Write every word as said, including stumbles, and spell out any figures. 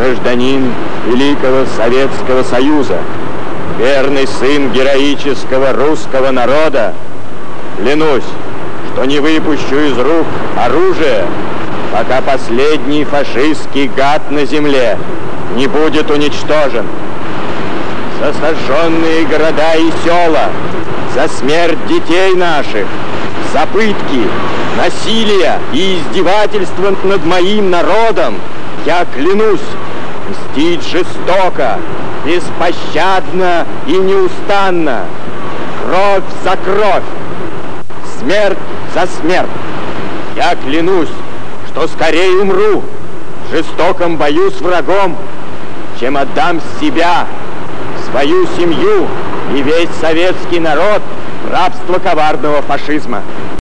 гражданин Великого Советского Союза, верный сын героического русского народа, клянусь, что не выпущу из рук оружие, пока последний фашистский гад на земле не будет уничтожен. За сожженные города и села, за смерть детей наших, за пытки, насилие и издевательство над моим народом я клянусь мстить жестоко, беспощадно и неустанно, кровь за кровь, смерть за смерть. Я клянусь, что скорее умру в жестоком бою с врагом, чем отдам себя, свою семью и весь советский народ в рабство коварного фашизма.